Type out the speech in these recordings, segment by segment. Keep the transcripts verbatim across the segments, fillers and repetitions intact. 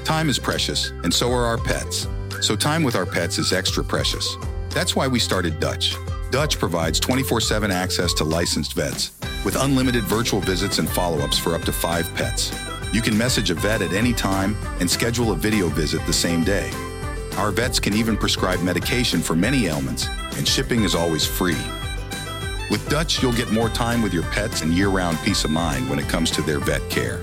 Time is precious, and so are our pets. So time with our pets is extra precious. That's why we started Dutch. Dutch provides twenty-four seven access to licensed vets, with unlimited virtual visits and follow-ups for up to five pets. You can message a vet at any time and schedule a video visit the same day. Our vets can even prescribe medication for many ailments, and shipping is always free. With Dutch, you'll get more time with your pets and year-round peace of mind when it comes to their vet care.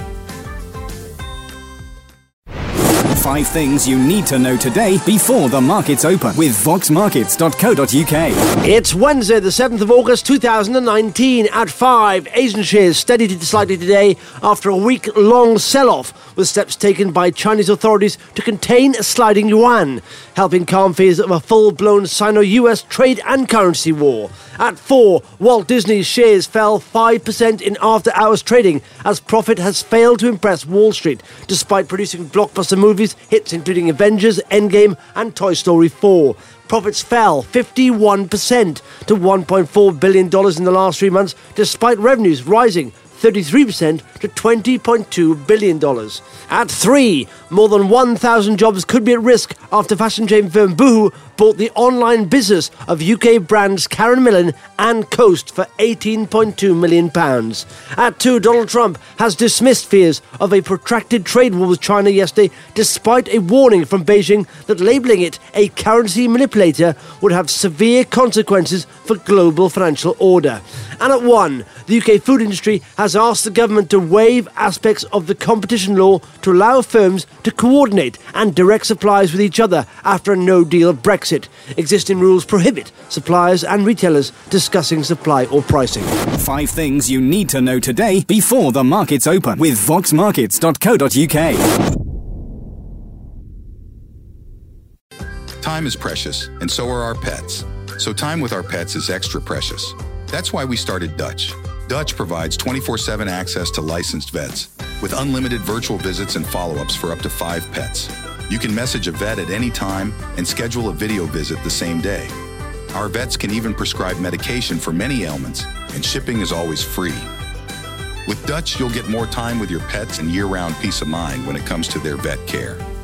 Five things you need to know today before the markets open with vox markets dot co dot uk. It's Wednesday, the seventh of August, two thousand nineteen. At five, Asian shares steadied slightly today after a week-long sell-off, with steps taken by Chinese authorities to contain a sliding yuan, helping calm fears of a full-blown Sino-U S trade and currency war. At four, Walt Disney's shares fell five percent in after-hours trading as profit has failed to impress Wall Street, despite producing blockbuster movies, hits including Avengers, Endgame and Toy Story four. Profits fell fifty-one percent to one point four billion dollars in the last three months, despite revenues rising thirty-three percent to twenty point two billion dollars. At three, more than one thousand jobs could be at risk after fashion chain firm Boohoo bought the online business of U K brands Karen Millen and Coast for eighteen point two million pounds. At two, Donald Trump has dismissed fears of a protracted trade war with China yesterday, despite a warning from Beijing that labelling it a currency manipulator would have severe consequences for global financial order. And at one, the U K food industry has asked the government to waive aspects of the competition law to allow firms to coordinate and direct supplies with each other after a no-deal Brexit. Existing rules prohibit suppliers and retailers discussing supply or pricing. Five things you need to know today before the markets open with vox markets dot co dot uk. Time is precious, and so are our pets. So time with our pets is extra precious. That's why we started Dutch. Dutch provides twenty-four seven access to licensed vets, with unlimited virtual visits and follow-ups for up to five pets. You can message a vet at any time and schedule a video visit the same day. Our vets can even prescribe medication for many ailments, and shipping is always free. With Dutch, you'll get more time with your pets and year-round peace of mind when it comes to their vet care.